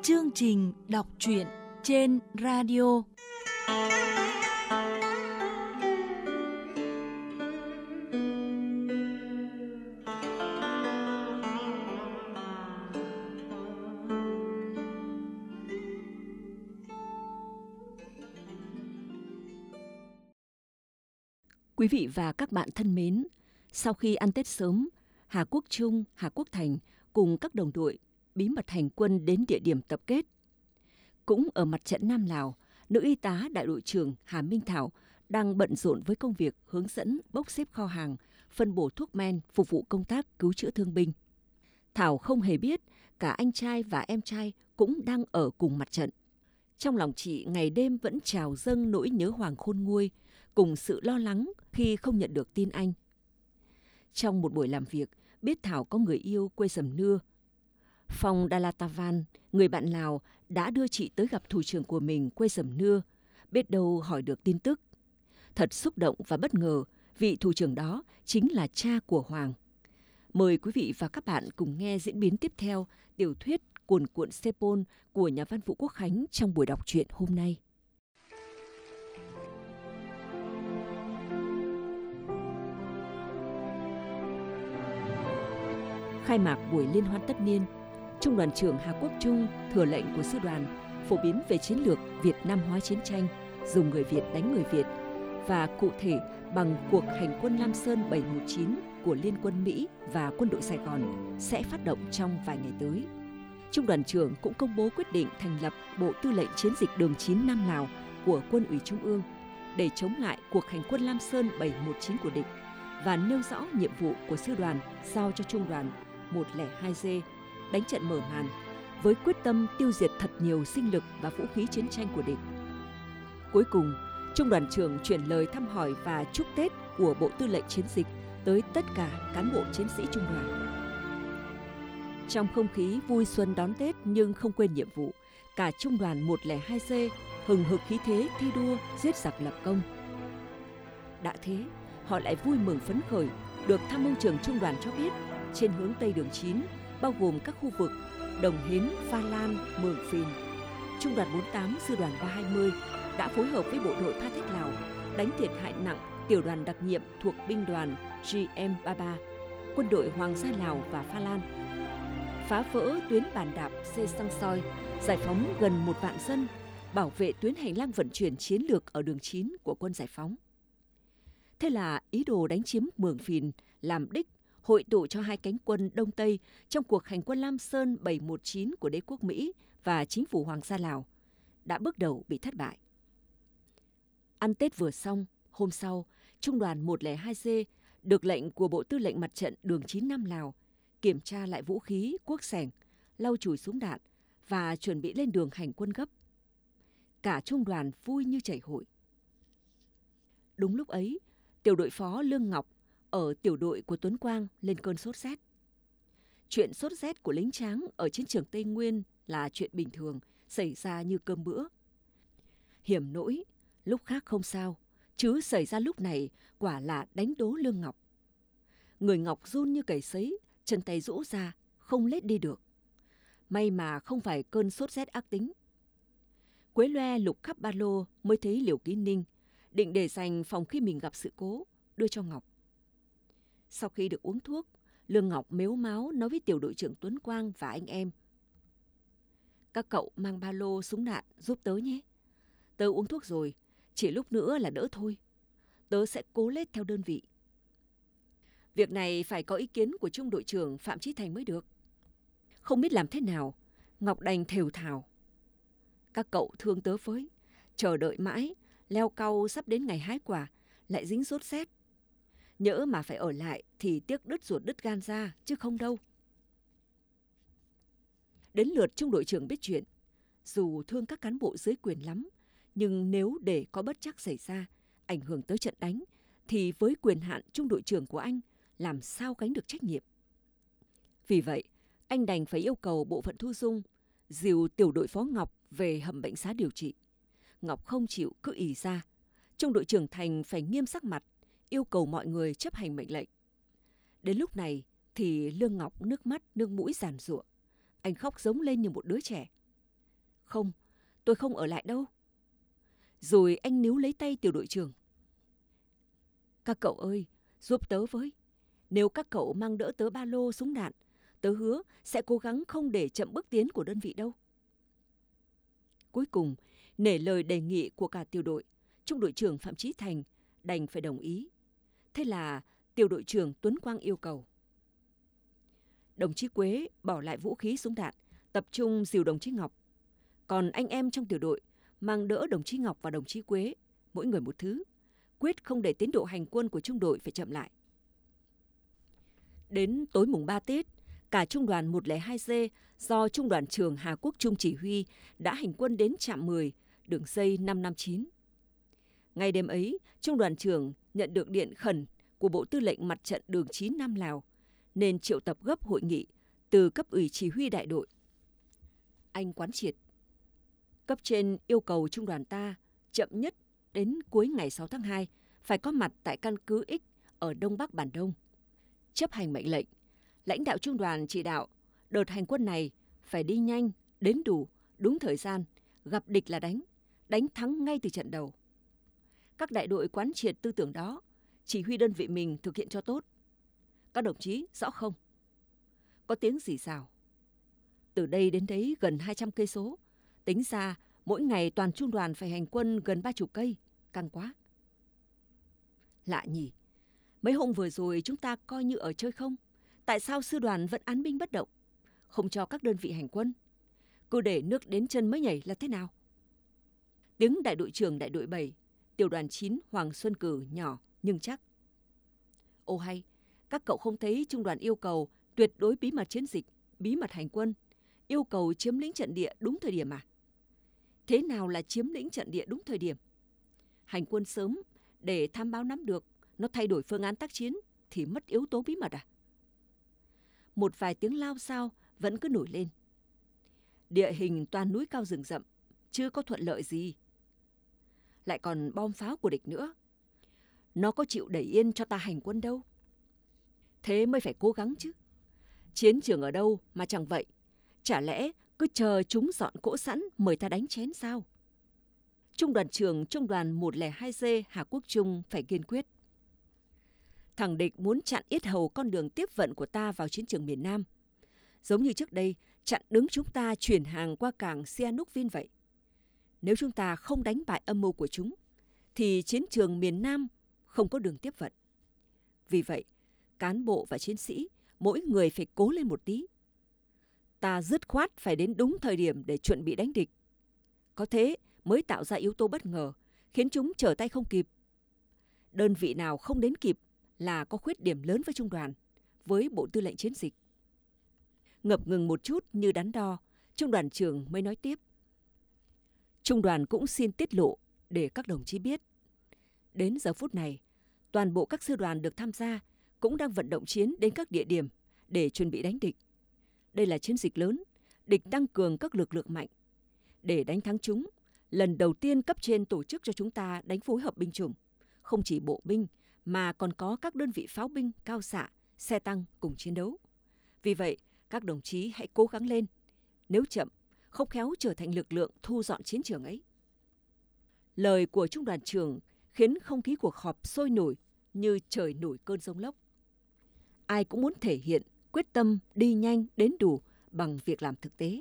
Chương trình đọc truyện trên radio. Quý vị và các bạn thân mến, sau khi ăn Tết sớm, Hà Quốc Trung, Hà Quốc Thành cùng các đồng đội bí mật hành quân đến địa điểm tập kết. Cũng ở mặt trận Nam Lào, nữ y tá đại đội trưởng Hà Minh Thảo đang bận rộn với công việc hướng dẫn bốc xếp kho hàng, phân bổ thuốc men phục vụ công tác cứu chữa thương binh. Thảo không hề biết cả anh trai và em trai cũng đang ở cùng mặt trận. Trong lòng chị ngày đêm vẫn trào dâng nỗi nhớ Hoàng khôn nguôi, cùng sự lo lắng khi không nhận được tin anh. Trong một buổi làm việc, biết Thảo có người yêu quê Sầm Nưa. Phong Dalatavan, người bạn Lào, đã đưa chị tới gặp thủ trưởng của mình quê Sầm Nưa, biết đâu hỏi được tin tức. Thật xúc động và bất ngờ, vị thủ trưởng đó chính là cha của Hoàng. Mời quý vị và các bạn cùng nghe diễn biến tiếp theo tiểu thuyết Cuồn cuộn Sepol của nhà văn Vũ Quốc Khánh trong buổi đọc truyện hôm nay. Khai mạc buổi liên hoan tất niên, Trung đoàn trưởng Hà Quốc Trung thừa lệnh của sư đoàn phổ biến về chiến lược Việt Nam hóa chiến tranh, dùng người Việt đánh người Việt, và cụ thể bằng cuộc hành quân Lam Sơn 719 của Liên quân Mỹ và quân đội Sài Gòn sẽ phát động trong vài ngày tới. Trung đoàn trưởng cũng công bố quyết định thành lập Bộ Tư lệnh Chiến dịch Đường 9 Nam Lào của Quân ủy Trung ương để chống lại cuộc hành quân Lam Sơn 719 của địch và nêu rõ nhiệm vụ của sư đoàn giao cho Trung đoàn 102G đánh trận mở màn với quyết tâm tiêu diệt thật nhiều sinh lực và vũ khí chiến tranh của địch. Cuối cùng, Trung đoàn trưởng chuyển lời thăm hỏi và chúc Tết của Bộ Tư lệnh Chiến dịch tới tất cả cán bộ chiến sĩ Trung đoàn. Trong không khí vui xuân đón Tết nhưng không quên nhiệm vụ, cả Trung đoàn 102G hừng hực khí thế thi đua giết giặc lập công. Đã thế, họ lại vui mừng phấn khởi được tham mưu trưởng Trung đoàn cho biết trên hướng Tây đường 9, bao gồm các khu vực Đồng Hến, Pha Lan, Mường Phìn, Trung đoàn 48 Sư đoàn 320 đã phối hợp với bộ đội Tha Thiết Lào đánh thiệt hại nặng tiểu đoàn đặc nhiệm thuộc binh đoàn GM33, quân đội Hoàng gia Lào và Pha Lan, phá vỡ tuyến bàn đạp Xê Săng Soi, giải phóng gần 1 vạn dân, bảo vệ tuyến hành lang vận chuyển chiến lược ở đường 9 của quân giải phóng. Thế là ý đồ đánh chiếm Mường Phìn làm đích hội tụ cho hai cánh quân Đông Tây trong cuộc hành quân Lam Sơn 719 của đế quốc Mỹ và chính phủ Hoàng gia Lào đã bước đầu bị thất bại. Ăn Tết vừa xong, hôm sau, Trung đoàn 102G được lệnh của Bộ Tư lệnh Mặt trận Đường 9 Nam Lào kiểm tra lại vũ khí, cuốc xẻng, lau chùi súng đạn và chuẩn bị lên đường hành quân gấp. Cả trung đoàn vui như chảy hội. Đúng lúc ấy, tiểu đội phó Lương Ngọc ở tiểu đội của Tuấn Quang lên cơn sốt rét. Chuyện sốt rét của lính tráng ở chiến trường Tây Nguyên là chuyện bình thường, xảy ra như cơm bữa. Hiểm nỗi, lúc khác không sao, chứ xảy ra lúc này quả là đánh đố Lương Ngọc. Người Ngọc run như cầy sấy, chân tay rũ ra, không lết đi được. May mà không phải cơn sốt rét ác tính. Quế loe lục khắp ba lô mới thấy liều ký ninh, định để dành phòng khi mình gặp sự cố, đưa cho Ngọc. Sau khi được uống thuốc, Lương Ngọc mếu máo nói với tiểu đội trưởng Tuấn Quang và anh em: "Các cậu mang ba lô súng đạn giúp tớ nhé. Tớ uống thuốc rồi, chỉ lúc nữa là đỡ thôi. Tớ sẽ cố lết theo đơn vị." Việc này phải có ý kiến của trung đội trưởng Phạm Chí Thành mới được. Không biết làm thế nào, Ngọc đành thều thào: "Các cậu thương tớ với, chờ đợi mãi, leo cau sắp đến ngày hái quả, lại dính sốt rét. Nhỡ mà phải ở lại thì tiếc đứt ruột đứt gan ra, chứ không đâu." Đến lượt trung đội trưởng biết chuyện. Dù thương các cán bộ dưới quyền lắm, nhưng nếu để có bất trắc xảy ra, ảnh hưởng tới trận đánh, thì với quyền hạn trung đội trưởng của anh, làm sao gánh được trách nhiệm. Vì vậy, anh đành phải yêu cầu bộ phận thu dung dìu tiểu đội phó Ngọc về hầm bệnh xá điều trị. Ngọc không chịu, cứ ì ra. Trung đội trưởng Thành phải nghiêm sắc mặt, yêu cầu mọi người chấp hành mệnh lệnh. Đến lúc này thì Lương Ngọc nước mắt nước mũi giàn giụa. Anh khóc giống lên như một đứa trẻ. Không, tôi không ở lại đâu. Rồi anh níu lấy tay tiểu đội trưởng. Các cậu ơi, giúp tớ với. Nếu các cậu mang đỡ tớ ba lô súng đạn, tớ hứa sẽ cố gắng không để chậm bước tiến của đơn vị đâu. Cuối cùng, nể lời đề nghị của cả tiểu đội, trung đội trưởng Phạm Chí Thành đành phải đồng ý. Thế là tiểu đội trưởng Tuấn Quang yêu cầu. Đồng chí Quế bỏ lại vũ khí súng đạn, tập trung dìu đồng chí Ngọc. Còn anh em trong tiểu đội mang đỡ đồng chí Ngọc và đồng chí Quế, mỗi người một thứ, quyết không để tiến độ hành quân của trung đội phải chậm lại. Đến tối mùng 3 Tết, cả trung đoàn 102G do trung đoàn trưởng Hà Quốc Trung chỉ huy đã hành quân đến trạm 10, đường dây 559. Ngày đêm ấy, trung đoàn trưởng nhận được điện khẩn của Bộ Tư lệnh Mặt trận đường 9 Nam Lào, nên triệu tập gấp hội nghị từ cấp ủy chỉ huy đại đội. Anh quán triệt. Cấp trên yêu cầu trung đoàn ta chậm nhất đến cuối ngày 6 tháng 2 phải có mặt tại căn cứ X ở Đông Bắc Bản Đông. Chấp hành mệnh lệnh, lãnh đạo trung đoàn chỉ đạo đợt hành quân này phải đi nhanh, đến đủ, đúng thời gian, gặp địch là đánh thắng ngay từ trận đầu. Các đại đội quán triệt tư tưởng đó, chỉ huy đơn vị mình thực hiện cho tốt. Các đồng chí rõ không? Có tiếng rì rào. Từ đây đến đấy gần 200 cây số, tính ra mỗi ngày toàn trung đoàn phải hành quân gần 30 cây, căng quá. Lạ nhỉ, mấy hôm vừa rồi chúng ta coi như ở chơi không? Tại sao sư đoàn vẫn án binh bất động, không cho các đơn vị hành quân? Cứ để nước đến chân mới nhảy là thế nào? Tiếng đại đội trưởng đại đội 7, tiểu đoàn 9 Hoàng Xuân Cử nhỏ nhưng chắc. Ô hay, các cậu không thấy trung đoàn yêu cầu tuyệt đối bí mật chiến dịch, bí mật hành quân, yêu cầu chiếm lĩnh trận địa đúng thời điểm à? Thế nào là chiếm lĩnh trận địa đúng thời điểm? Hành quân sớm để tham báo nắm được, nó thay đổi phương án tác chiến thì mất yếu tố bí mật à? Một vài tiếng lao xao vẫn cứ nổi lên. Địa hình toàn núi cao rừng rậm, chưa có thuận lợi gì. Lại còn bom pháo của địch nữa. Nó có chịu để yên cho ta hành quân đâu. Thế mới phải cố gắng chứ. Chiến trường ở đâu mà chẳng vậy? Chả lẽ cứ chờ chúng dọn cỗ sẵn mời ta đánh chén sao? Trung đoàn trưởng trung đoàn 102G Hà Quốc Trung phải kiên quyết. Thằng địch muốn chặn yết hầu con đường tiếp vận của ta vào chiến trường miền Nam. Giống như trước đây, chặn đứng chúng ta chuyển hàng qua cảng Sihanoukville vậy. Nếu chúng ta không đánh bại âm mưu của chúng, thì chiến trường miền Nam không có đường tiếp vận. Vì vậy, cán bộ và chiến sĩ, mỗi người phải cố lên một tí. Ta dứt khoát phải đến đúng thời điểm để chuẩn bị đánh địch. Có thế mới tạo ra yếu tố bất ngờ, khiến chúng trở tay không kịp. Đơn vị nào không đến kịp là có khuyết điểm lớn với trung đoàn, với Bộ Tư lệnh Chiến dịch. Ngập ngừng một chút như đắn đo, trung đoàn trưởng mới nói tiếp. Trung đoàn cũng xin tiết lộ để các đồng chí biết. Đến giờ phút này, toàn bộ các sư đoàn được tham gia cũng đang vận động chiến đến các địa điểm để chuẩn bị đánh địch. Đây là chiến dịch lớn, địch tăng cường các lực lượng mạnh. Để đánh thắng chúng, lần đầu tiên cấp trên tổ chức cho chúng ta đánh phối hợp binh chủng, không chỉ bộ binh mà còn có các đơn vị pháo binh, cao xạ, xe tăng cùng chiến đấu. Vì vậy, các đồng chí hãy cố gắng lên. Nếu chậm, không khéo trở thành lực lượng thu dọn chiến trường ấy. Lời của trung đoàn trưởng khiến không khí cuộc họp sôi nổi như trời nổi cơn giông lốc. Ai cũng muốn thể hiện quyết tâm đi nhanh đến đủ bằng việc làm thực tế.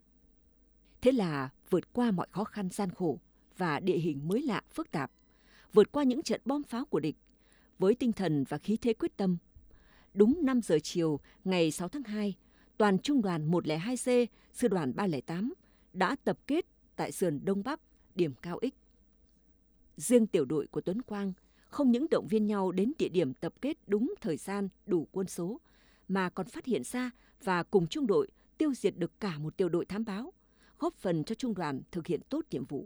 Thế là vượt qua mọi khó khăn gian khổ và địa hình mới lạ phức tạp, vượt qua những trận bom pháo của địch, với tinh thần và khí thế quyết tâm. Đúng 5 giờ chiều ngày 6 tháng 2, toàn trung đoàn 102C, sư đoàn 308 đã tập kết tại sườn Đông Bắc, điểm cao X. Riêng tiểu đội của Tuấn Quang không những động viên nhau đến địa điểm tập kết đúng thời gian, đủ quân số, mà còn phát hiện ra và cùng trung đội tiêu diệt được cả một tiểu đội thám báo, góp phần cho trung đoàn thực hiện tốt nhiệm vụ.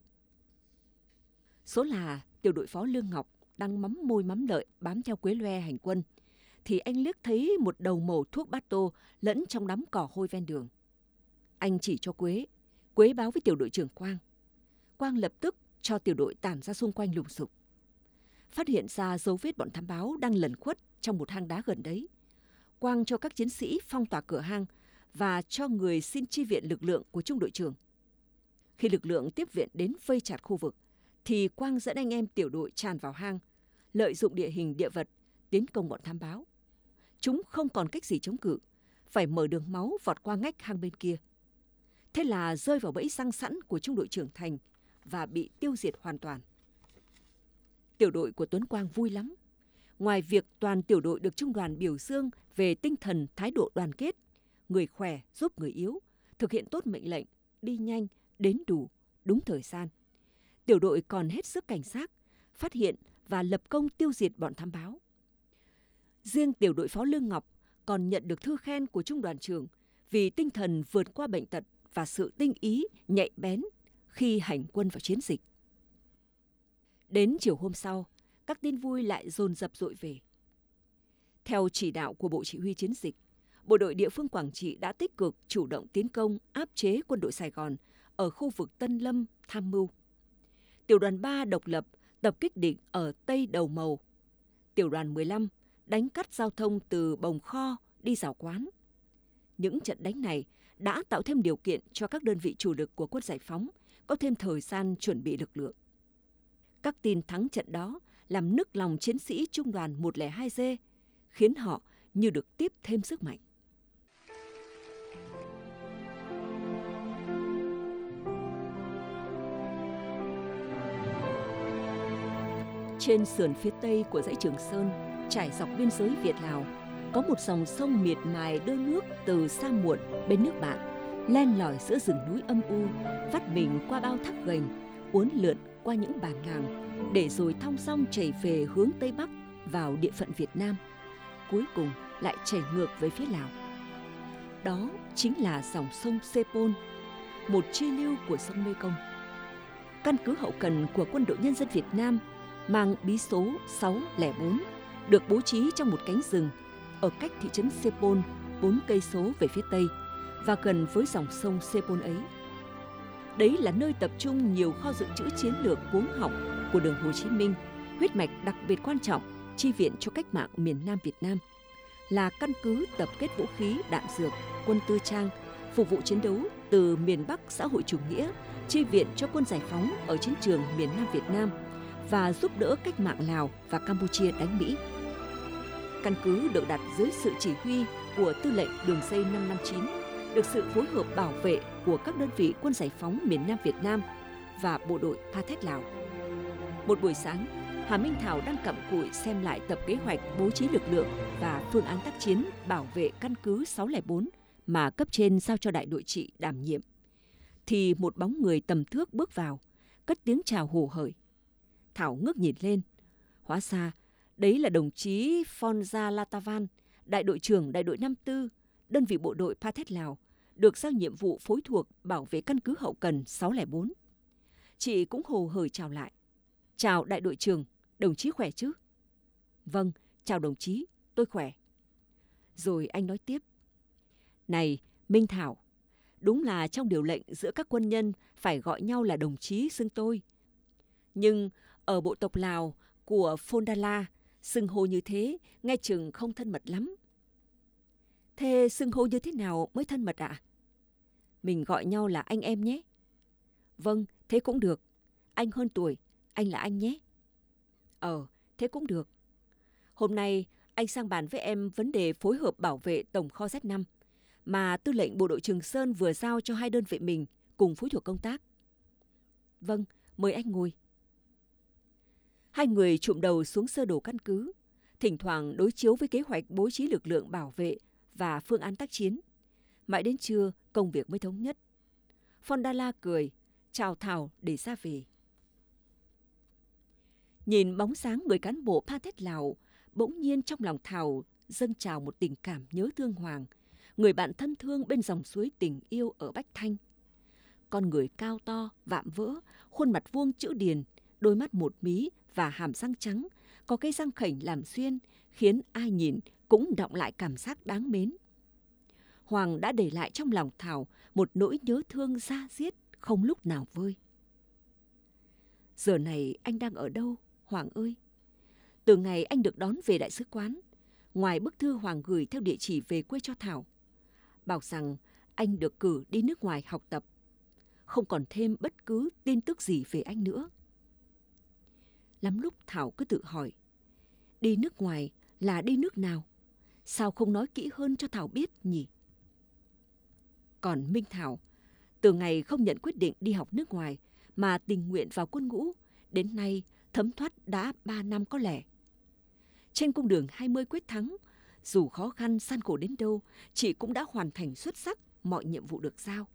Số là tiểu đội phó Lương Ngọc đang mắm môi mắm lợi bám theo Quế Loe hành quân, thì anh liếc thấy một đầu mẩu thuốc bát tô lẫn trong đám cỏ hôi ven đường. Anh chỉ cho Quế báo với tiểu đội trưởng Quang. Quang lập tức cho tiểu đội tản ra xung quanh lùng sục. Phát hiện ra dấu vết bọn thám báo đang lẩn khuất trong một hang đá gần đấy. Quang cho các chiến sĩ phong tỏa cửa hang và cho người xin chi viện lực lượng của trung đội trưởng. Khi lực lượng tiếp viện đến vây chặt khu vực, thì Quang dẫn anh em tiểu đội tràn vào hang, lợi dụng địa hình địa vật, tiến công bọn thám báo. Chúng không còn cách gì chống cự, phải mở đường máu vọt qua ngách hang bên kia. Thế là rơi vào bẫy răng sẵn của trung đội trưởng Thành và bị tiêu diệt hoàn toàn. Tiểu đội của Tuấn Quang vui lắm. Ngoài việc toàn tiểu đội được trung đoàn biểu dương về tinh thần thái độ đoàn kết, người khỏe giúp người yếu, thực hiện tốt mệnh lệnh, đi nhanh, đến đủ, đúng thời gian. Tiểu đội còn hết sức cảnh giác, phát hiện và lập công tiêu diệt bọn thám báo. Riêng tiểu đội phó Lương Ngọc còn nhận được thư khen của trung đoàn trưởng vì tinh thần vượt qua bệnh tật và sự tinh ý, nhạy bén khi hành quân vào chiến dịch. Đến chiều hôm sau, các tin vui lại dồn dập dội về. Theo chỉ đạo của Bộ Chỉ huy Chiến dịch, bộ đội địa phương Quảng Trị đã tích cực chủ động tiến công áp chế quân đội Sài Gòn ở khu vực Tân Lâm, Tham Mưu. Tiểu đoàn 3 độc lập tập kích địch ở Tây Đầu Mầu. Tiểu đoàn 15 đánh cắt giao thông từ Bồng Kho đi Giảo Quán. Những trận đánh này đã tạo thêm điều kiện cho các đơn vị chủ lực của quân giải phóng có thêm thời gian chuẩn bị lực lượng. Các tin thắng trận đó làm nức lòng chiến sĩ trung đoàn 102G, khiến họ như được tiếp thêm sức mạnh. Trên sườn phía tây của dãy Trường Sơn, trải dọc biên giới Việt-Lào, có một dòng sông miệt mài đưa nước từ Sa Muộn bên nước bạn, len lỏi giữa rừng núi âm u, vắt mình qua bao thác gành, uốn lượn qua những bản làng, để rồi thong dong chảy về hướng Tây Bắc vào địa phận Việt Nam, cuối cùng lại chảy ngược về phía Lào. Đó chính là dòng sông Sepol, một chi lưu của sông Mekong. Căn cứ hậu cần của Quân đội Nhân dân Việt Nam mang bí số 604 được bố trí trong một cánh rừng ở cách thị trấn Sepol 4 cây số về phía tây và gần với dòng sông Sepol ấy. Đấy là nơi tập trung nhiều kho dự trữ chiến lược cuống họng của đường Hồ Chí Minh, huyết mạch đặc biệt quan trọng chi viện cho cách mạng miền Nam Việt Nam, là căn cứ tập kết vũ khí, đạn dược, quân tư trang, phục vụ chiến đấu từ miền Bắc xã hội chủ nghĩa, chi viện cho quân giải phóng ở chiến trường miền Nam Việt Nam và giúp đỡ cách mạng Lào và Campuchia đánh Mỹ. Căn cứ được đặt dưới sự chỉ huy của Tư lệnh Đường dây 559, được sự phối hợp bảo vệ của các đơn vị quân giải phóng miền Nam Việt Nam và bộ đội Pathet Lào. Một buổi sáng, Hà Minh Thảo đang cặm cụi xem lại tập kế hoạch bố trí lực lượng và phương án tác chiến bảo vệ căn cứ 604 mà cấp trên giao cho đại đội trị đảm nhiệm, thì một bóng người tầm thước bước vào, cất tiếng chào hồ hởi. Thảo ngước nhìn lên, hóa ra đấy là đồng chí Phonza Latavan, đại đội trưởng đại đội 54, đơn vị bộ đội Pathet Lào, được giao nhiệm vụ phối thuộc bảo vệ căn cứ hậu cần 604. Chị cũng hồ hởi chào lại. Chào đại đội trưởng, đồng chí khỏe chứ? Vâng, chào đồng chí, tôi khỏe. Rồi anh nói tiếp. Này, Minh Thảo, đúng là trong điều lệnh giữa các quân nhân phải gọi nhau là đồng chí xưng tôi. Nhưng ở bộ tộc Lào của Phondala, xưng hô như thế nghe chừng không thân mật lắm. Thế xưng hô như thế nào mới thân mật ạ? Mình gọi nhau là anh em nhé. Vâng, thế cũng được. Anh hơn tuổi, anh là anh nhé. Thế cũng được. Hôm nay anh sang bàn với em vấn đề phối hợp bảo vệ tổng kho Z5 mà Tư lệnh Bộ đội Trường Sơn vừa giao cho hai đơn vị mình cùng phối thuộc công tác. Vâng, mời anh ngồi. Hai người chụm đầu xuống sơ đồ căn cứ, thỉnh thoảng đối chiếu với kế hoạch bố trí lực lượng bảo vệ và phương án tác chiến. Mãi đến trưa, công việc mới thống nhất. Phondala cười, chào Thảo để ra về. Nhìn bóng sáng người cán bộ Pathet Lào, bỗng nhiên trong lòng Thảo dâng trào một tình cảm nhớ thương Hoàng, người bạn thân thương bên dòng suối tình yêu ở Bách Thanh. Con người cao to, vạm vỡ, khuôn mặt vuông chữ điền, đôi mắt một mí và hàm răng trắng, có cây răng khểnh làm xuyên, khiến ai nhìn cũng đọng lại cảm giác đáng mến. Hoàng đã để lại trong lòng Thảo một nỗi nhớ thương da diết không lúc nào vơi. Giờ này anh đang ở đâu, Hoàng ơi? Từ ngày anh được đón về đại sứ quán, ngoài bức thư Hoàng gửi theo địa chỉ về quê cho Thảo, bảo rằng anh được cử đi nước ngoài học tập, không còn thêm bất cứ tin tức gì về anh nữa. Lắm lúc Thảo cứ tự hỏi, đi nước ngoài là đi nước nào? Sao không nói kỹ hơn cho Thảo biết nhỉ? Còn Minh Thảo, từ ngày không nhận quyết định đi học nước ngoài mà tình nguyện vào quân ngũ, đến nay thấm thoát đã 3 năm có lẽ. Trên cung đường 20 quyết thắng, dù khó khăn gian khổ đến đâu, chị cũng đã hoàn thành xuất sắc mọi nhiệm vụ được giao.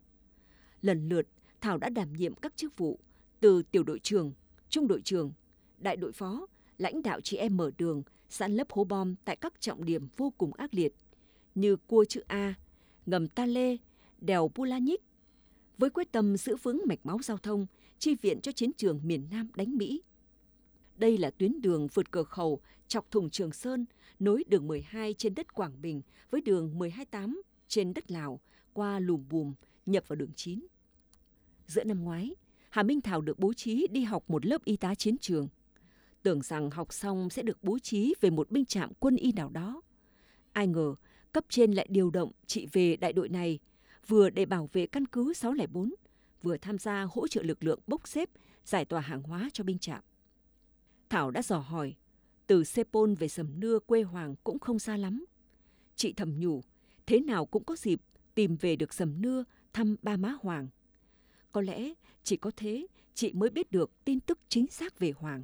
Lần lượt, Thảo đã đảm nhiệm các chức vụ từ tiểu đội trưởng, trung đội trưởng, đại đội phó, lãnh đạo chị em mở đường, san lấp hố bom tại các trọng điểm vô cùng ác liệt như cua chữ A, ngầm Ta Lê, đèo Pulanic, với quyết tâm giữ vững mạch máu giao thông, chi viện cho chiến trường miền Nam đánh Mỹ. Đây là tuyến đường vượt cửa khẩu chọc thủng Trường Sơn, nối đường 12 trên đất Quảng Bình với đường 128 trên đất Lào qua Lùm Bùm nhập vào đường 9. Giữa năm ngoái, Hà Minh Thảo được bố trí đi học một lớp y tá chiến trường. Tưởng rằng học xong sẽ được bố trí về một binh trạm quân y nào đó. Ai ngờ, cấp trên lại điều động chị về đại đội này, vừa để bảo vệ căn cứ 604, vừa tham gia hỗ trợ lực lượng bốc xếp, giải tỏa hàng hóa cho binh trạm. Thảo đã dò hỏi, từ Sepol về Sầm Nưa quê Hoàng cũng không xa lắm. Chị thầm nhủ, thế nào cũng có dịp tìm về được Sầm Nưa thăm ba má Hoàng. Có lẽ chỉ có thế chị mới biết được tin tức chính xác về Hoàng.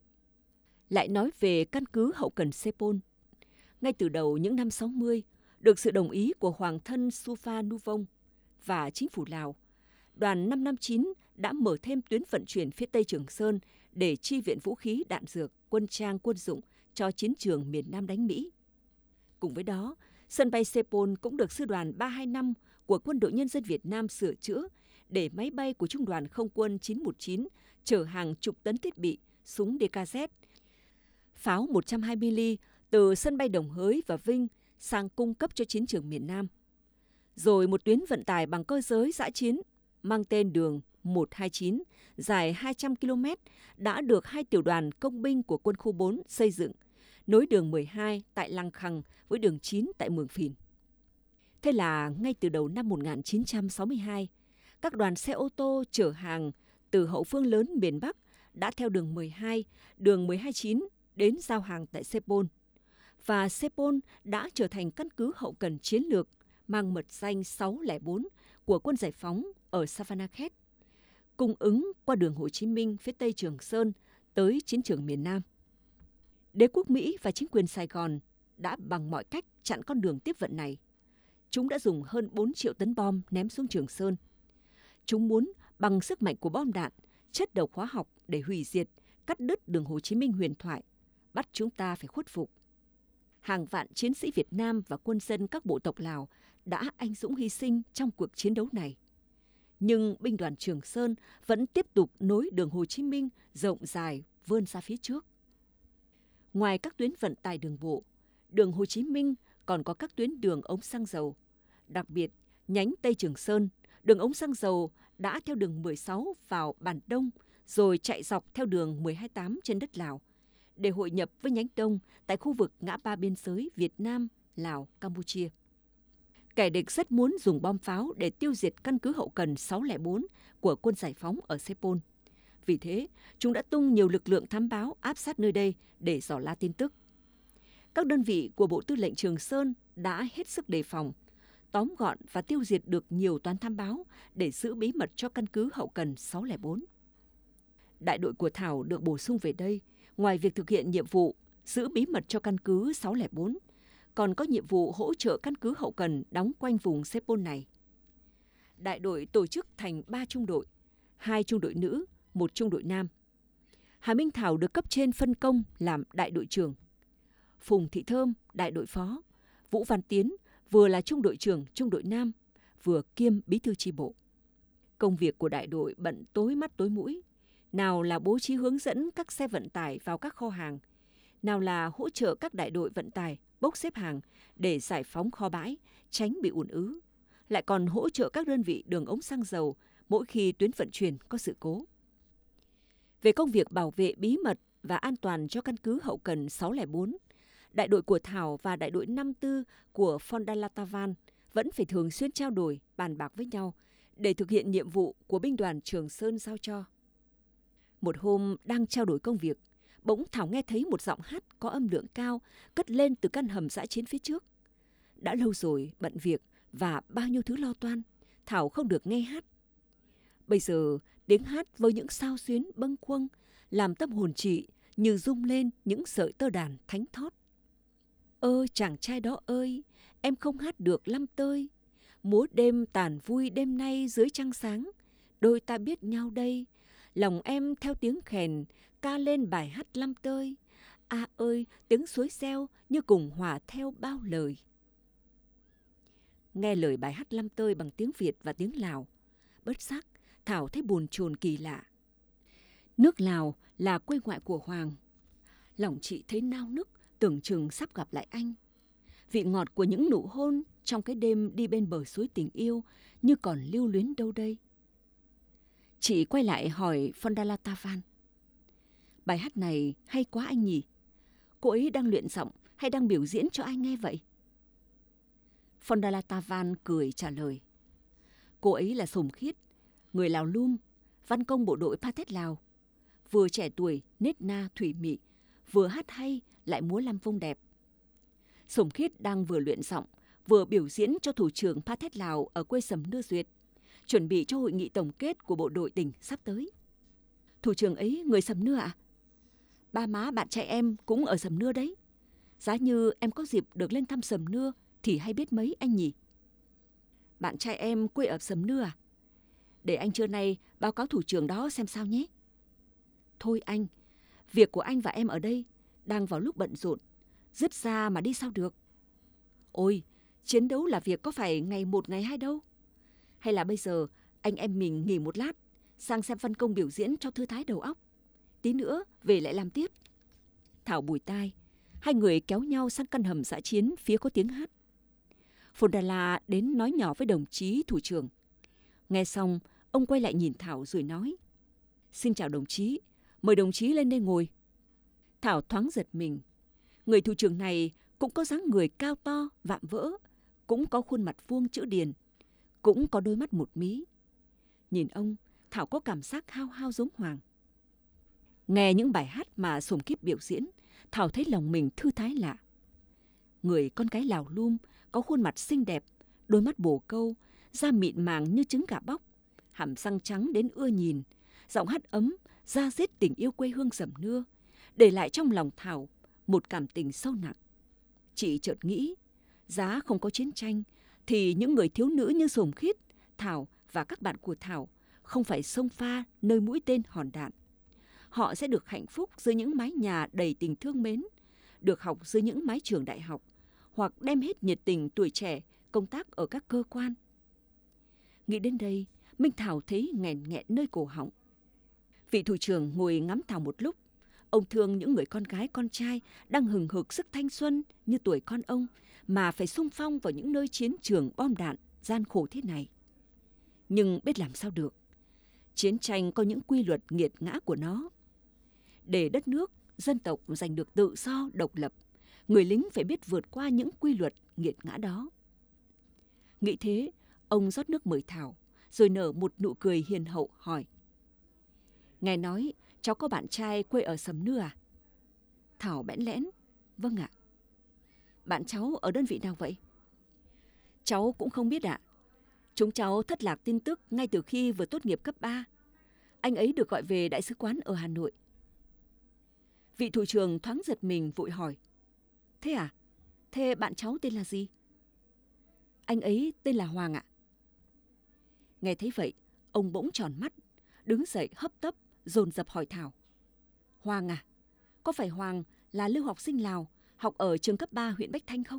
Lại nói về căn cứ hậu cần Sepol. Ngay từ đầu những năm 60, được sự đồng ý của Hoàng thân Supha Nuvong và chính phủ Lào, đoàn 559 đã mở thêm tuyến vận chuyển phía Tây Trường Sơn để chi viện vũ khí, đạn dược, quân trang, quân dụng cho chiến trường miền Nam đánh Mỹ. Cùng với đó, sân bay Sepol cũng được sư đoàn 325 của Quân đội Nhân dân Việt Nam sửa chữa để máy bay của Trung đoàn Không quân 919 chở hàng chục tấn thiết bị, súng DKZ, pháo 120 ly từ sân bay Đồng Hới và Vinh sang cung cấp cho chiến trường miền Nam. Rồi một tuyến vận tải bằng cơ giới dã chiến mang tên đường 129 dài 200 km đã được 2 tiểu đoàn công binh của quân khu 4 xây dựng, nối đường 12 tại Lăng Khằng với đường 9 tại Mường Phìn. Thế là ngay từ đầu năm 1962, các đoàn xe ô tô chở hàng từ hậu phương lớn miền Bắc đã theo đường 12, đường 129 đến giao hàng tại Sepol. Và Sepol đã trở thành căn cứ hậu cần chiến lược mang mật danh 604 của quân giải phóng ở Savannakhet, cung ứng qua đường Hồ Chí Minh phía Tây Trường Sơn tới chiến trường miền Nam. Đế quốc Mỹ và chính quyền Sài Gòn đã bằng mọi cách chặn con đường tiếp vận này. Chúng đã dùng hơn 4 triệu tấn bom ném xuống Trường Sơn. Chúng muốn bằng sức mạnh của bom đạn, chất độc hóa học để hủy diệt, cắt đứt đường Hồ Chí Minh huyền thoại, bắt chúng ta phải khuất phục. Hàng vạn chiến sĩ Việt Nam và quân dân các bộ tộc Lào đã anh dũng hy sinh trong cuộc chiến đấu này. Nhưng binh đoàn Trường Sơn vẫn tiếp tục nối đường Hồ Chí Minh rộng dài vươn ra phía trước. Ngoài các tuyến vận tải đường bộ, đường Hồ Chí Minh còn có các tuyến đường ống xăng dầu. Đặc biệt, nhánh Tây Trường Sơn, đường ống xăng dầu đã theo đường 16 vào Bản Đông rồi chạy dọc theo đường 128 trên đất Lào để hội nhập với nhánh Đông tại khu vực ngã ba biên giới Việt Nam, Lào, Campuchia. Kẻ địch rất muốn dùng bom pháo để tiêu diệt căn cứ hậu cần 604 của quân giải phóng ở Sepol. Vì thế, chúng đã tung nhiều lực lượng thám báo áp sát nơi đây để dò la tin tức. Các đơn vị của Bộ Tư lệnh Trường Sơn đã hết sức đề phòng, tóm gọn và tiêu diệt được nhiều toán thám báo để giữ bí mật cho căn cứ hậu cần 604. Đại đội của Thảo được bổ sung về đây, ngoài việc thực hiện nhiệm vụ giữ bí mật cho căn cứ 604, còn có nhiệm vụ hỗ trợ căn cứ hậu cần đóng quanh vùng Sepol này. Đại đội tổ chức thành 3 trung đội, 2 trung đội nữ, 1 trung đội nam. Hà Minh Thảo được cấp trên phân công làm đại đội trưởng. Phùng Thị Thơm, đại đội phó. Vũ Văn Tiến vừa là trung đội trưởng trung đội nam, vừa kiêm bí thư chi bộ. Công việc của đại đội bận tối mắt tối mũi. Nào là bố trí hướng dẫn các xe vận tải vào các kho hàng, nào là hỗ trợ các đại đội vận tải bốc xếp hàng để giải phóng kho bãi, tránh bị ùn ứ. Lại còn hỗ trợ các đơn vị đường ống xăng dầu mỗi khi tuyến vận chuyển có sự cố. Về công việc bảo vệ bí mật và an toàn cho căn cứ hậu cần 604, đại đội của Thảo và đại đội 54 của Phondalatavan vẫn phải thường xuyên trao đổi, bàn bạc với nhau để thực hiện nhiệm vụ của binh đoàn Trường Sơn giao cho. Một hôm đang trao đổi công việc, bỗng Thảo nghe thấy một giọng hát có âm lượng cao cất lên từ căn hầm dã chiến phía trước. Đã lâu rồi bận việc và bao nhiêu thứ lo toan, Thảo không được nghe hát. Bây giờ tiếng hát với những sao xuyến bâng khuâng làm tâm hồn chị như rung lên những sợi tơ đàn thánh thót. Ơ chàng trai đó ơi, em không hát được lăm tơi. Múa đêm tàn vui đêm nay dưới trăng sáng, đôi ta biết nhau đây. Lòng em theo tiếng khèn ca lên bài hát lăm tơi. A ơi, tiếng suối reo như cùng hòa theo bao lời. Nghe lời bài hát lăm tơi bằng tiếng Việt và tiếng Lào, bất giác Thảo thấy bồn chồn kỳ lạ. Nước Lào là quê ngoại của Hoàng. Lòng chị thấy nao nức, tưởng chừng sắp gặp lại anh. Vị ngọt của những nụ hôn trong cái đêm đi bên bờ suối tình yêu như còn lưu luyến đâu đây. Chị quay lại hỏi Fondalatavan. Bài hát này hay quá anh nhỉ? Cô ấy đang luyện giọng hay đang biểu diễn cho ai nghe vậy? Fondalatavan cười trả lời. Cô ấy là Sồm Khiết, người Lào Lum, văn công bộ đội Pathet Lào. Vừa trẻ tuổi, nết na, thủy mị, vừa hát hay, lại múa lam vông đẹp. Sồm Khiết đang vừa luyện giọng, vừa biểu diễn cho thủ trưởng Pathet Lào ở quê Sầm Nưa Duyệt, chuẩn bị cho hội nghị tổng kết của bộ đội tỉnh sắp tới. Thủ trưởng ấy người Sầm Nưa ạ? Ba má bạn trai em cũng ở Sầm Nưa đấy. Giá như em có dịp được lên thăm Sầm Nưa thì hay biết mấy anh nhỉ? Bạn trai em quê ở Sầm Nưa à? Để anh trưa nay báo cáo thủ trưởng đó xem sao nhé. Thôi anh, việc của anh và em ở đây đang vào lúc bận rộn, dứt ra mà đi sao được. Ôi, chiến đấu là việc có phải ngày một ngày hai đâu. Hay là bây giờ anh em mình nghỉ một lát, sang xem phân công biểu diễn cho thư thái đầu óc. Tí nữa về lại làm tiếp. Thảo bùi tai, hai người kéo nhau sang căn hầm dã chiến phía có tiếng hát. Fondala đến nói nhỏ với đồng chí thủ trưởng. Nghe xong, ông quay lại nhìn Thảo rồi nói: Xin chào đồng chí, mời đồng chí lên đây ngồi. Thảo thoáng giật mình. Người thủ trưởng này cũng có dáng người cao to, vạm vỡ, cũng có khuôn mặt vuông chữ điền, cũng có đôi mắt một mí. Nhìn ông, Thảo có cảm giác hao hao giống Hoàng. Nghe những bài hát mà Sồm Khiết biểu diễn, Thảo thấy lòng mình thư thái lạ. Người con gái Lào Lum có khuôn mặt xinh đẹp, đôi mắt bồ câu, da mịn màng như trứng gà bóc, hàm răng trắng đến ưa nhìn, giọng hát ấm, da diết tình yêu quê hương Sầm Nưa, để lại trong lòng Thảo một cảm tình sâu nặng. Chị chợt nghĩ, giá không có chiến tranh, thì những người thiếu nữ như Sồm Khiết, Thảo và các bạn của Thảo không phải xông pha nơi mũi tên hòn đạn. Họ sẽ được hạnh phúc dưới những mái nhà đầy tình thương mến, được học dưới những mái trường đại học, hoặc đem hết nhiệt tình tuổi trẻ công tác ở các cơ quan. Nghĩ đến đây, Minh Thảo thấy nghẹn nghẹn nơi cổ họng. Vị thủ trưởng ngồi ngắm Thảo một lúc. Ông thương những người con gái con trai đang hừng hực sức thanh xuân như tuổi con ông mà phải xung phong vào những nơi chiến trường bom đạn gian khổ thế này. Nhưng biết làm sao được. Chiến tranh có những quy luật nghiệt ngã của nó. Để đất nước, dân tộc giành được tự do, độc lập, người lính phải biết vượt qua những quy luật nghiệt ngã đó. Nghĩ thế, ông rót nước mời Thảo, rồi nở một nụ cười hiền hậu hỏi: Nghe nói cháu có bạn trai quê ở Sầm Nưa à? Thảo bẽn lẽn: Vâng ạ. Bạn cháu ở đơn vị nào vậy? Cháu cũng không biết ạ. Chúng cháu thất lạc tin tức ngay từ khi vừa tốt nghiệp cấp 3. Anh ấy được gọi về đại sứ quán ở Hà Nội. Vị thủ trưởng thoáng giật mình vội hỏi: Thế à? Thế bạn cháu tên là gì? Anh ấy tên là Hoàng ạ. Nghe thấy vậy, ông bỗng tròn mắt, đứng dậy hấp tấp, dồn dập hỏi Thảo: Hoàng à? Có phải Hoàng là lưu học sinh Lào, học ở trường cấp 3 huyện Bách Thanh không?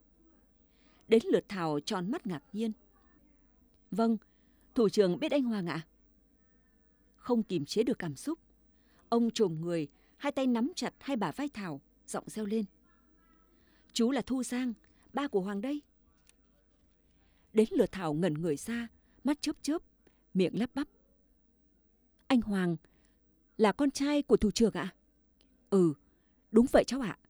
Đến lượt Thảo tròn mắt ngạc nhiên. Vâng, thủ trưởng biết anh Hoàng ạ. Không kìm chế được cảm xúc, ông chồm người, hai tay nắm chặt hai bả vai Thảo, giọng reo lên: Chú là Thu Giang, ba của Hoàng đây. Đến lượt Thảo ngẩn người ra, mắt chớp chớp, miệng lắp bắp: Anh Hoàng là con trai của thủ trưởng ạ? Ừ, đúng vậy cháu ạ.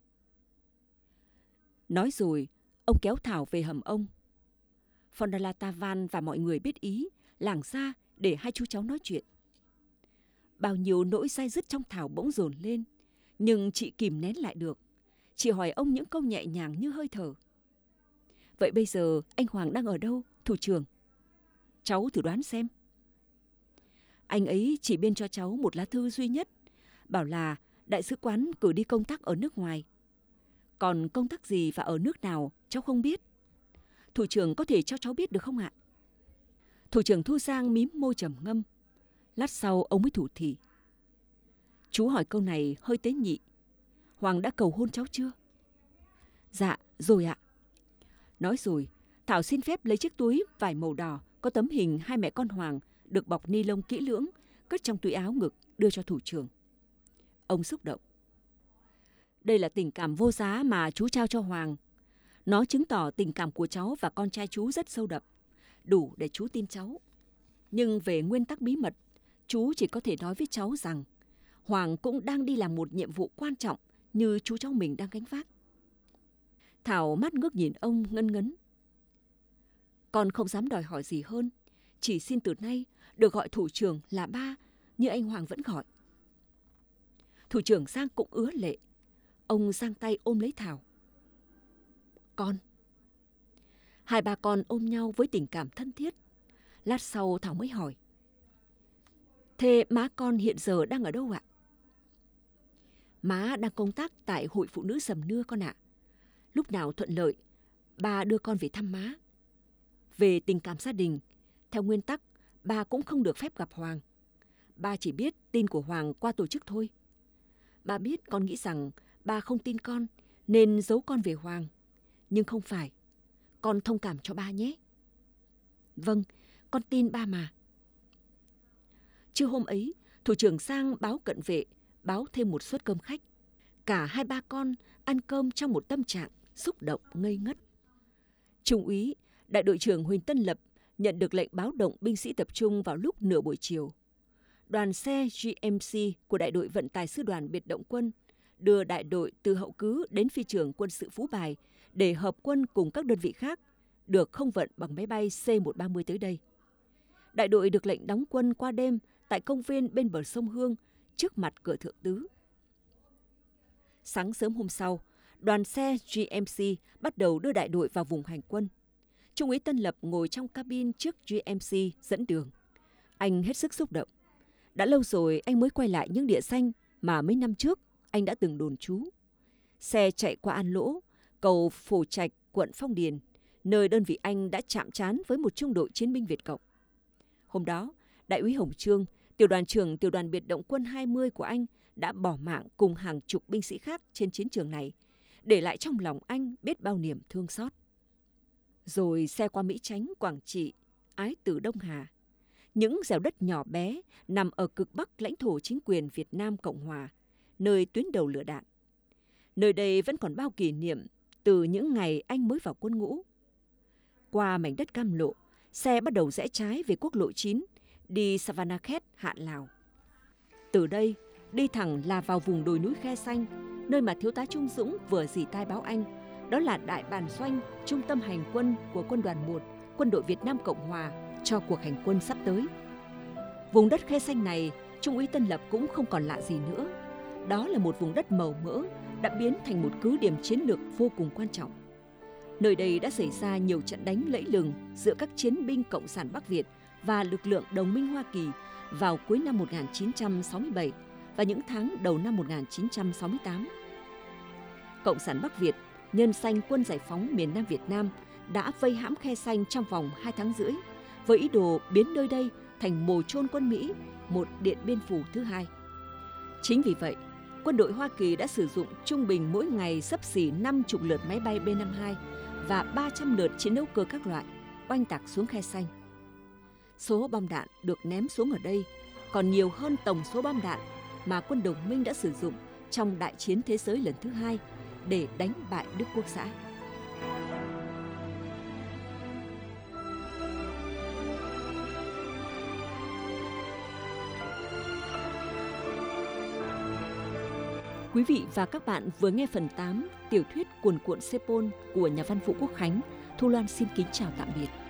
Nói rồi, ông kéo Thảo về hầm ông. Fondalatavan và mọi người biết ý, lảng ra để hai chú cháu nói chuyện. Bao nhiêu nỗi day dứt trong Thảo bỗng dồn lên, nhưng chị kìm nén lại được. Chị hỏi ông những câu nhẹ nhàng như hơi thở. Vậy bây giờ anh Hoàng đang ở đâu, thủ trưởng? Cháu thử đoán xem. Anh ấy chỉ biên cho cháu một lá thư duy nhất, bảo là đại sứ quán cử đi công tác ở nước ngoài. Còn công tác gì và ở nước nào cháu không biết. Thủ trưởng có thể cho cháu biết được không ạ? Thủ trưởng Thu Giang mím môi trầm ngâm. Lát sau ông mới thủ thỉ. Chú hỏi câu này hơi tế nhị. Hoàng đã cầu hôn cháu chưa? Dạ, rồi ạ. Nói rồi, Thảo xin phép lấy chiếc túi vải màu đỏ có tấm hình hai mẹ con Hoàng được bọc ni lông kỹ lưỡng, cất trong túi áo ngực đưa cho thủ trưởng. Ông xúc động. Đây là tình cảm vô giá mà chú trao cho Hoàng. Nó chứng tỏ tình cảm của cháu và con trai chú rất sâu đậm, đủ để chú tin cháu. Nhưng về nguyên tắc bí mật, chú chỉ có thể nói với cháu rằng Hoàng cũng đang đi làm một nhiệm vụ quan trọng như chú cháu mình đang gánh vác. Thảo mắt ngước nhìn ông ngân ngấn. Con không dám đòi hỏi gì hơn, chỉ xin từ nay được gọi thủ trưởng là ba như anh Hoàng vẫn gọi. Thủ trưởng Giang cũng ứa lệ. Ông giang tay ôm lấy Thảo. Con. Hai ba con ôm nhau với tình cảm thân thiết. Lát sau Thảo mới hỏi. Thế má con hiện giờ đang ở đâu ạ? Má đang công tác tại Hội Phụ Nữ Sầm Nưa con ạ. Lúc nào thuận lợi, ba đưa con về thăm má. Về tình cảm gia đình, theo nguyên tắc, ba cũng không được phép gặp Hoàng. Ba chỉ biết tin của Hoàng qua tổ chức thôi. Ba biết con nghĩ rằng ba không tin con nên giấu con về Hoàng. Nhưng không phải. Con thông cảm cho ba nhé. Vâng, con tin ba mà. Trưa hôm ấy, thủ trưởng Giang báo cận vệ, báo thêm một suất cơm khách. Cả hai ba con ăn cơm trong một tâm trạng xúc động ngây ngất. Trung úy, đại đội trưởng Huỳnh Tân Lập nhận được lệnh báo động binh sĩ tập trung vào lúc nửa buổi chiều. Đoàn xe GMC của đại đội vận tải sư đoàn biệt động quân đưa đại đội từ Hậu Cứ đến phi trường quân sự Phú Bài để hợp quân cùng các đơn vị khác, được không vận bằng máy bay C-130 tới đây. Đại đội được lệnh đóng quân qua đêm tại công viên bên bờ sông Hương, trước mặt cửa Thượng Tứ. Sáng sớm hôm sau, đoàn xe GMC bắt đầu đưa đại đội vào vùng hành quân. Trung úy Tân Lập ngồi trong cabin trước GMC dẫn đường. Anh hết sức xúc động. Đã lâu rồi anh mới quay lại những địa danh mà mấy năm trước anh đã từng đồn trú. Xe chạy qua An Lỗ, cầu Phổ Trạch, quận Phong Điền, nơi đơn vị anh đã chạm trán với một trung đội chiến binh Việt Cộng. Hôm đó, đại úy Hồng Trương, tiểu đoàn trưởng tiểu đoàn biệt động quân 20 của anh đã bỏ mạng cùng hàng chục binh sĩ khác trên chiến trường này, để lại trong lòng anh biết bao niềm thương xót. Rồi xe qua Mỹ Chánh, Quảng Trị, Ái Tử, Đông Hà. Những dẻo đất nhỏ bé nằm ở cực bắc lãnh thổ chính quyền Việt Nam Cộng Hòa, nơi tuyến đầu lửa đạn. Nơi đây vẫn còn bao kỷ niệm từ những ngày anh mới vào quân ngũ. Qua mảnh đất cam lộ, xe bắt đầu rẽ trái về quốc lộ 9, đi Savanakhet, Hạn Lào. Từ đây, đi thẳng là vào vùng đồi núi Khe Xanh, nơi mà thiếu tá Trung Dũng vừa rỉ tai báo anh. Đó là đại bản doanh, trung tâm hành quân của quân đoàn 1, quân đội Việt Nam Cộng Hòa cho cuộc hành quân sắp tới. Vùng đất Khe Xanh này, Trung úy Tân Lập cũng không còn lạ gì nữa. Đó là một vùng đất màu mỡ, đã biến thành một cứ điểm chiến lược vô cùng quan trọng. Nơi đây đã xảy ra nhiều trận đánh lẫy lừng giữa các chiến binh Cộng sản Bắc Việt và lực lượng đồng minh Hoa Kỳ vào cuối năm 1967 và những tháng đầu năm 1968. Cộng sản Bắc Việt, nhân danh Quân Giải phóng miền Nam Việt Nam, đã vây hãm Khe Xanh trong vòng 2 tháng rưỡi, với ý đồ biến nơi đây thành mồ chôn quân Mỹ, một Điện Biên Phủ thứ hai. Chính vì vậy, quân đội Hoa Kỳ đã sử dụng trung bình mỗi ngày xấp xỉ 50 lượt máy bay B-52 và 300 lượt chiến đấu cơ các loại oanh tạc xuống Khe Xanh. Số bom đạn được ném xuống ở đây còn nhiều hơn tổng số bom đạn mà quân đồng minh đã sử dụng trong Đại chiến thế giới lần thứ hai để đánh bại Đức Quốc xã. Quý vị và các bạn vừa nghe phần 8 tiểu thuyết Cuồn cuộn Sê Pôn của nhà văn Vũ Quốc Khánh. Thu Loan xin kính chào tạm biệt.